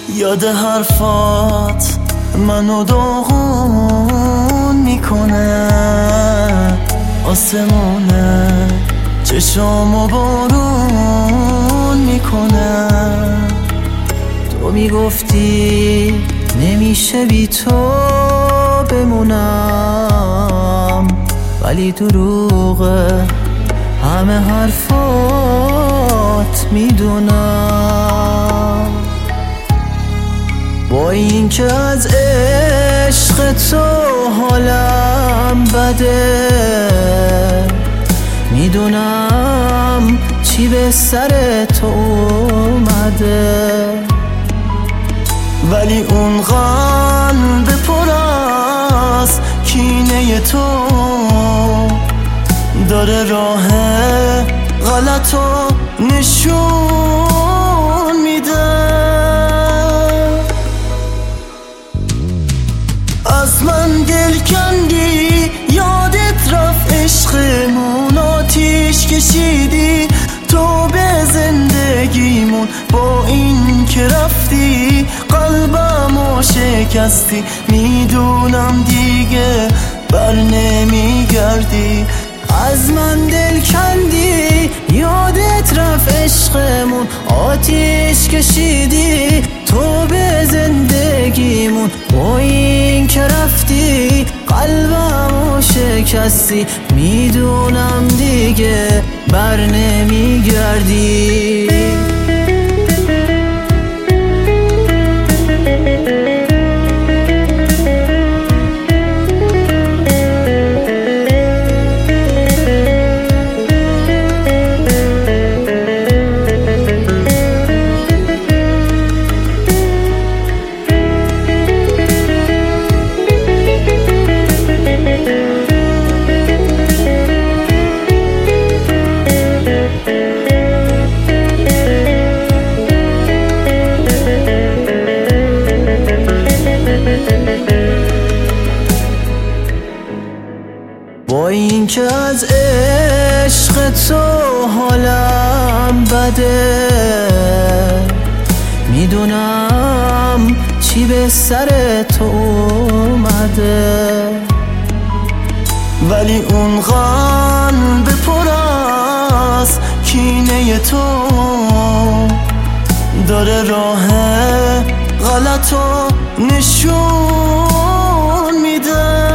یاد حرفات منو داغون میکنه، آسمونه چشامو بارون میکنه. تو میگفتی نمیشه بی تو بمونم، ولی دروغه همه حرفات میدونم. با این که از عشق تو حالم بده، میدونم چی به سر تو اومده، ولی اون قلب پر از کینه تو داره راه غلطو نشون میده. از من دل کندی، یادت رفت عشقمون، آتیش کشیدی تو به زندگیمون. با این که رفتی قلبمو شکستی، میدونم دیگه بر نمیگردی. از من دل کندی، یادت رفت عشقمون، آتیش کشیدی تو به زندگیمون. با این که رفتی قلبمو شکستی، میدونم دیگه بر نمیگردی. با این که از عشق تو حالم بده، میدونم چی به سر تو اومده، ولی اون قلب پر از کینه تو داره راه غلطو نشون میده.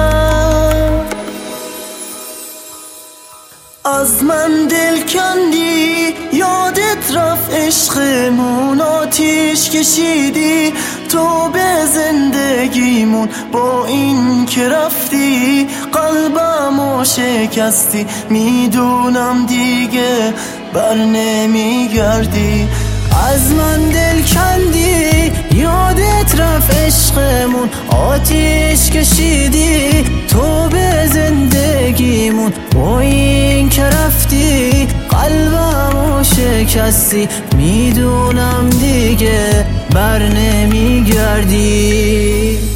از من دل کندی، یادت رفت عشقمون، آتیش کشیدی تو به زندگیمون. با این که رفتی قلبمو شکستی، میدونم دیگه بر نمیگردی. از من دل کندی، یادت رفت عشقمون، آتیش کشیدی تو به زندگیمون. با این که رفتی قلبمو شکستی، میدونم دیگه بر نمیگردی.